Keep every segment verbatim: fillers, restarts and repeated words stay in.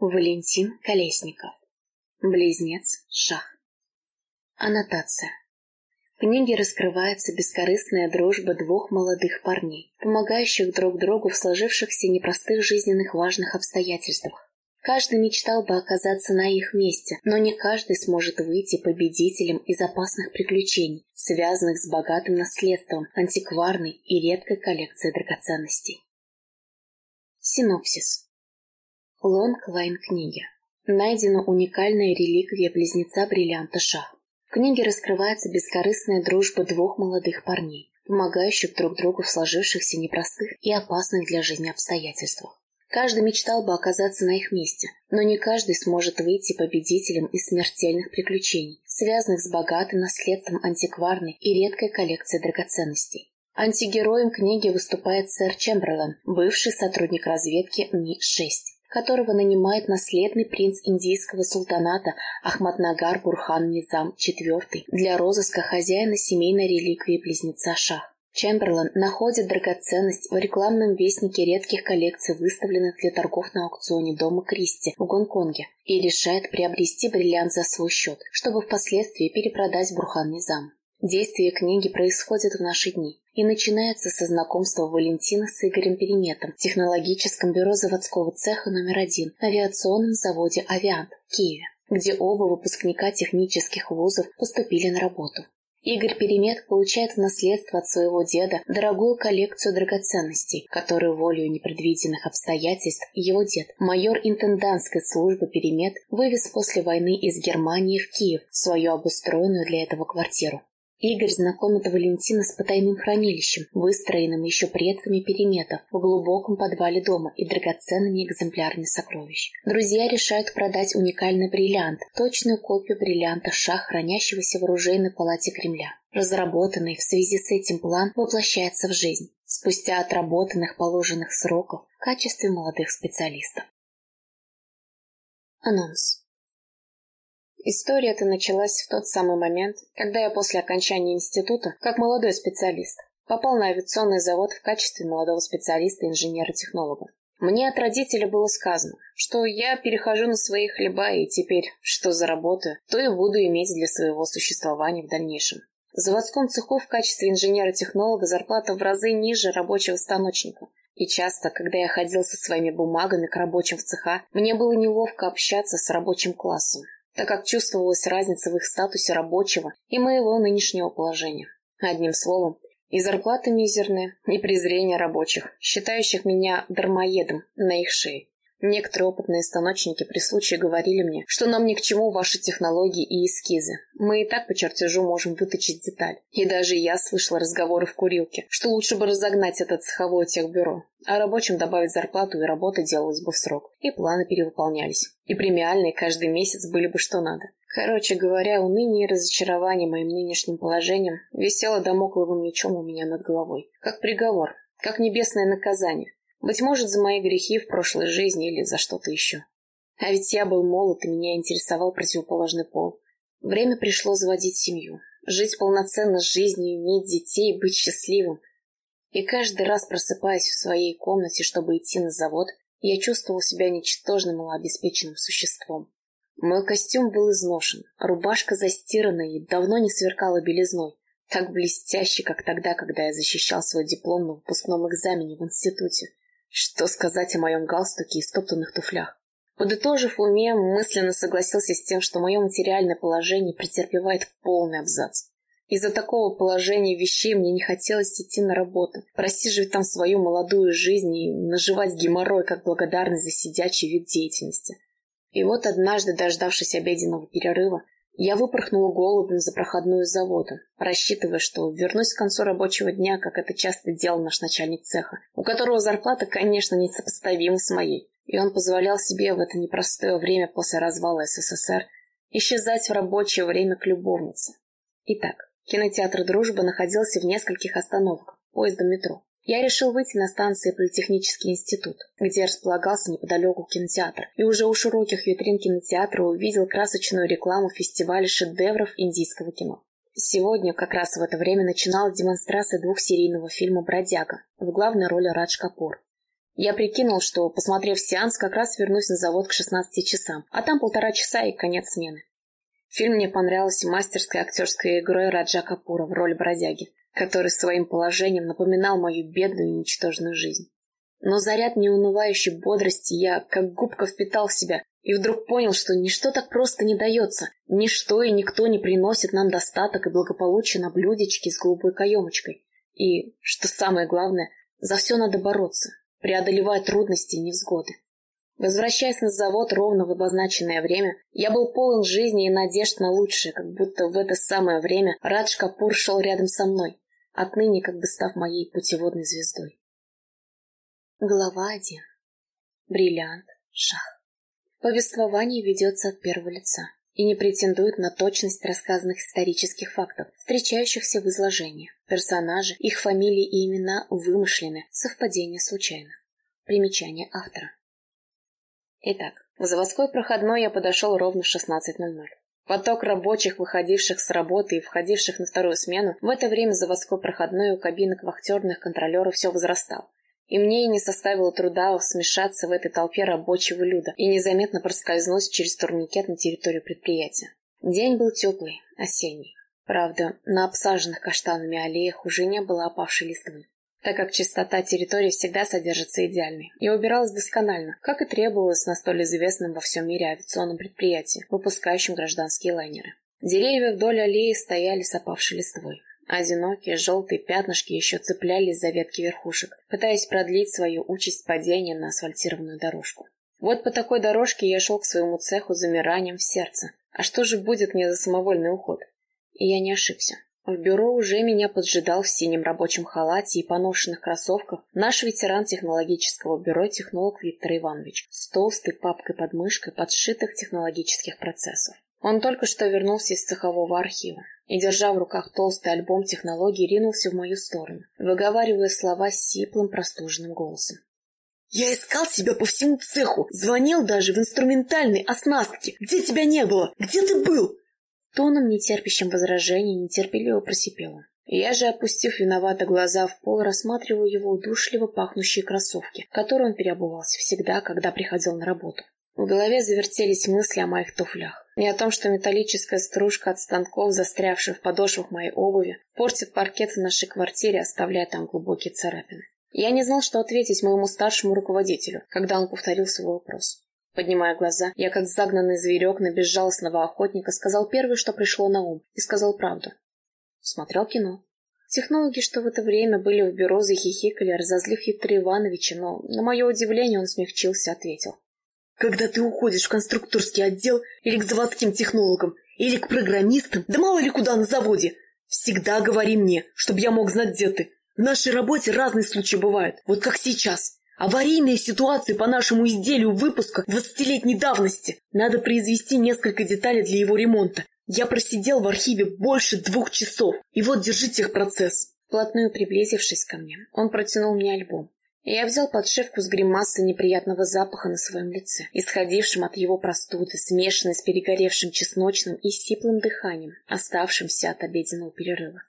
Валентин Колесников. Близнец Шах. Аннотация. В книге раскрывается бескорыстная дружба двух молодых парней, помогающих друг другу в сложившихся непростых жизненных важных обстоятельствах. Каждый мечтал бы оказаться на их месте, но не каждый сможет выйти победителем из опасных приключений, связанных с богатым наследством, антикварной и редкой коллекцией драгоценностей. Синопсис. Лонг-лайн книги. Найдена уникальная реликвия близнеца бриллианта Шах. В книге раскрывается бескорыстная дружба двух молодых парней, помогающих друг другу в сложившихся непростых и опасных для жизни обстоятельствах. Каждый мечтал бы оказаться на их месте, но не каждый сможет выйти победителем из смертельных приключений, связанных с богатым наследством антикварной и редкой коллекции драгоценностей. Антигероем книги выступает сэр Чемберлен, бывший сотрудник разведки эм и шесть, которого нанимает наследный принц индийского султаната Ахмаднагар Бурхан Низам четвёртый для розыска хозяина семейной реликвии близнеца Шах. Чемберлен находит драгоценность в рекламном вестнике редких коллекций, выставленных для торгов на аукционе дома Кристи в Гонконге, и решает приобрести бриллиант за свой счет, чтобы впоследствии перепродать Бурхан Низаму. Действие книги происходит в наши дни и начинается со знакомства Валентина с Игорем Переметом в технологическом бюро заводского цеха номер один на авиационном заводе «Авиант» в Киеве, где оба выпускника технических вузов поступили на работу. Игорь Перемет получает в наследство от своего деда дорогую коллекцию драгоценностей, которую волею непредвиденных обстоятельств его дед, майор интендантской службы Перемет, вывез после войны из Германии в Киев в свою обустроенную для этого квартиру. Игорь знакомит Валентина с потайным хранилищем, выстроенным еще предками Переметов в глубоком подвале дома и драгоценными экземплярами сокровищ. Друзья решают продать уникальный бриллиант, точную копию бриллианта Шах, хранящегося в оружейной палате Кремля. Разработанный в связи с этим план воплощается в жизнь, спустя отработанных положенных сроков в качестве молодых специалистов. Анонс. История эта началась в тот самый момент, когда я после окончания института, как молодой специалист, попал на авиационный завод в качестве молодого специалиста-инженера-технолога. Мне от родителей было сказано, что я перехожу на свои хлеба и теперь, что заработаю, то и буду иметь для своего существования в дальнейшем. В заводском цеху в качестве инженера-технолога зарплата в разы ниже рабочего станочника. И часто, когда я ходил со своими бумагами к рабочим в цеха, мне было неловко общаться с рабочим классом, так как чувствовалась разница в их статусе рабочего и моего нынешнего положения. Одним словом, и зарплаты мизерные, и презрение рабочих, считающих меня дармоедом на их шее. Некоторые опытные станочники при случае говорили мне, что нам ни к чему ваши технологии и эскизы. Мы и так по чертежу можем выточить деталь. И даже я слышала разговоры в курилке, что лучше бы разогнать это цеховое техбюро, а рабочим добавить зарплату, и работа делалась бы в срок, и планы перевыполнялись. И премиальные каждый месяц были бы что надо. Короче говоря, уныние и разочарование моим нынешним положением висело дамокловым мечом у меня над головой. Как приговор, как небесное наказание. Быть может, за мои грехи в прошлой жизни или за что-то еще. А ведь я был молод, и меня интересовал противоположный пол. Время пришло заводить семью, жить полноценно с жизнью, иметь детей, быть счастливым. И каждый раз, просыпаясь в своей комнате, чтобы идти на завод, я чувствовал себя ничтожным и малообеспеченным существом. Мой костюм был изношен, рубашка застирана и давно не сверкала белизной, так блестяще, как тогда, когда я защищал свой диплом на выпускном экзамене в институте. Что сказать о моем галстуке и стоптанных туфлях? Подытожив в уме, мысленно согласился с тем, что мое материальное положение претерпевает полный абзац. Из-за такого положения вещей мне не хотелось идти на работу, просиживать там свою молодую жизнь и наживать геморрой как благодарность за сидячий вид деятельности. И вот однажды, дождавшись обеденного перерыва, я выпорхнула голубем за проходную завода, рассчитывая, что вернусь к концу рабочего дня, как это часто делал наш начальник цеха, у которого зарплата, конечно, несопоставима с моей, и он позволял себе в это непростое время после развала СССР исчезать в рабочее время к любовнице. Итак, кинотеатр «Дружба» находился в нескольких остановках поездом метро. Я решил выйти на станции Политехнический институт, где располагался неподалеку кинотеатр, и уже у широких витрин кинотеатра увидел красочную рекламу фестиваля шедевров индийского кино. Сегодня, как раз в это время, начиналась демонстрация двухсерийного фильма «Бродяга» в главной роли Радж Капур. Я прикинул, что, посмотрев сеанс, как раз вернусь на завод к шестнадцати часам, а там полтора часа и конец смены. Фильм мне понравился мастерской актерской игрой Раджа Капура в роли бродяги, который своим положением напоминал мою бедную и ничтожную жизнь. Но заряд неунывающей бодрости я как губка впитал в себя и вдруг понял, что ничто так просто не дается, ничто и никто не приносит нам достаток и благополучие на блюдечке с голубой каемочкой. И, что самое главное, за все надо бороться, преодолевая трудности и невзгоды. Возвращаясь на завод ровно в обозначенное время, я был полон жизни и надежд на лучшее, как будто в это самое время Радж Капур шел рядом со мной, отныне как бы став моей путеводной звездой. Глава один. Бриллиант. Шах. Повествование ведется от первого лица и не претендует на точность рассказанных исторических фактов, встречающихся в изложении. Персонажи, их фамилии и имена вымышлены, совпадение случайно. Примечание автора. Итак, в заводской проходной я подошел ровно в шестнадцать ноль ноль. Поток рабочих, выходивших с работы и входивших на вторую смену, в это время заводской проходной у кабинок вахтерных контролеров все возрастал. И мне и не составило труда смешаться в этой толпе рабочего люда и незаметно проскользнуть через турникет на территорию предприятия. День был теплый, осенний. Правда, на обсаженных каштанами аллеях уже не было опавшей листвы, так как чистота территории всегда содержится идеальной и убиралась досконально, как и требовалось на столь известном во всем мире авиационном предприятии, выпускающем гражданские лайнеры. Деревья вдоль аллеи стояли с опавшей листвой. Одинокие желтые пятнышки еще цеплялись за ветки верхушек, пытаясь продлить свою участь падения на асфальтированную дорожку. Вот по такой дорожке я шел к своему цеху с замиранием в сердце. А что же будет мне за самовольный уход? И я не ошибся. В бюро уже меня поджидал в синем рабочем халате и поношенных кроссовках наш ветеран технологического бюро технолог Виктор Иванович с толстой папкой под мышкой подшитых технологических процессов. Он только что вернулся из цехового архива и, держа в руках толстый альбом технологий, ринулся в мою сторону, выговаривая слова сиплым простуженным голосом. «Я искал тебя по всему цеху, звонил даже в инструментальной оснастке. Где тебя не было? Где ты был?» Тоном, нетерпящим возражений, нетерпеливо просипела. Я же, опустив виновато глаза в пол, рассматривал его удушливо пахнущие кроссовки, в которые он переобувался всегда, когда приходил на работу. В голове завертелись мысли о моих туфлях и о том, что металлическая стружка от станков, застрявших в подошвах моей обуви, портит паркет в нашей квартире, оставляя там глубокие царапины. Я не знал, что ответить моему старшему руководителю, когда он повторил свой вопрос. Поднимая глаза, я, как загнанный зверек на безжалостного охотника, сказал первое, что пришло на ум, и сказал правду. Смотрел кино. Технологи, что в это время были в бюро, захихикали, разозлив Виктора Ивановича, но, на мое удивление, он смягчился, ответил. «Когда ты уходишь в конструкторский отдел или к заводским технологам, или к программистам, да мало ли куда на заводе, всегда говори мне, чтобы я мог знать, где ты. В нашей работе разные случаи бывают, вот как сейчас. Аварийные ситуации по нашему изделию выпуска двадцатилетней давности. Надо произвести несколько деталей для его ремонта. Я просидел в архиве больше двух часов. И вот держи техпроцесс». Вплотную приблизившись ко мне, он протянул мне альбом. И я взял подшивку с гримасой неприятного запаха на своем лице, исходившим от его простуды, смешанной с перегоревшим чесночным и сиплым дыханием, оставшимся от обеденного перерыва.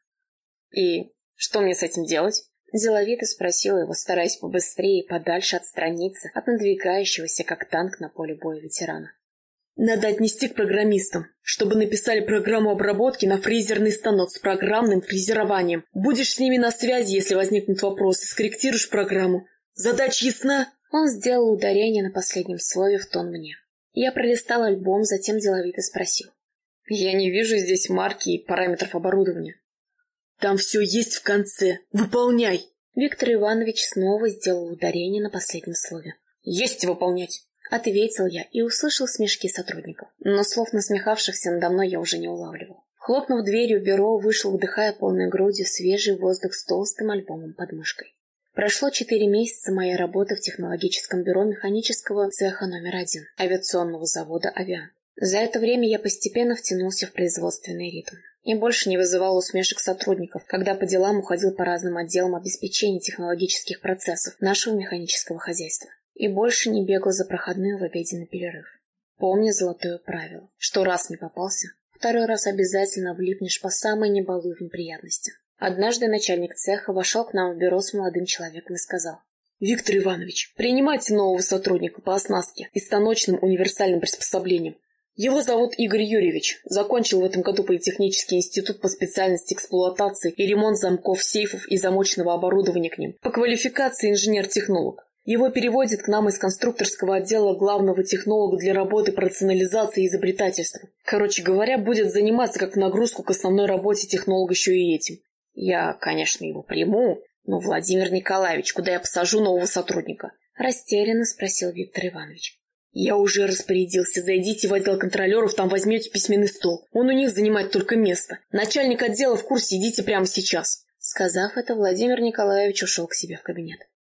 «И что мне с этим делать?» Деловито спросила его, стараясь побыстрее и подальше отстраниться от надвигающегося, как танк на поле боя ветерана. «Надо отнести к программистам, чтобы написали программу обработки на фрезерный станок с программным фрезерованием. Будешь с ними на связи, если возникнут вопросы, скорректируешь программу. Задача ясна?» Он сделал ударение на последнем слове в тон мне. Я пролистал альбом, затем деловито спросил. «Я не вижу здесь марки и параметров оборудования». «Там все есть в конце. Выполняй!» Виктор Иванович снова сделал ударение на последнем слове. «Есть выполнять!» Ответил я и услышал смешки сотрудников. Но слов насмехавшихся надо мной я уже не улавливал. Хлопнув дверью в бюро, вышел, вдыхая полной грудью свежий воздух с толстым альбомом под мышкой. Прошло четыре месяца моей работы в технологическом бюро механического цеха номер один авиационного завода «Авиант». За это время я постепенно втянулся в производственный ритм. И больше не вызывал усмешек сотрудников, когда по делам уходил по разным отделам обеспечения технологических процессов нашего механического хозяйства. И больше не бегал за проходную в обеденный перерыв. Помни золотое правило, что раз не попался, второй раз обязательно влипнешь по самой не балуй в неприятности. Однажды начальник цеха вошел к нам в бюро с молодым человеком и сказал. Виктор Иванович, принимайте нового сотрудника по оснастке и станочным универсальным приспособлениям. Его зовут Игорь Юрьевич. Закончил в этом году Политехнический институт по специальности эксплуатации и ремонт замков, сейфов и замочного оборудования к ним. По квалификации инженер-технолог. Его переводят к нам из конструкторского отдела главного технолога для работы по рационализации и изобретательству. Короче говоря, будет заниматься как в нагрузку к основной работе технолог еще и этим. Я, конечно, его приму, но, Владимир Николаевич, куда я посажу нового сотрудника? Растерянно спросил Виктор Иванович. Я уже распорядился. Зайдите в отдел контролеров, там возьмете письменный стол. Он у них занимает только место. Начальник отдела в курсе, идите прямо сейчас. Сказав это, Владимир Николаевич ушел к себе в кабинет.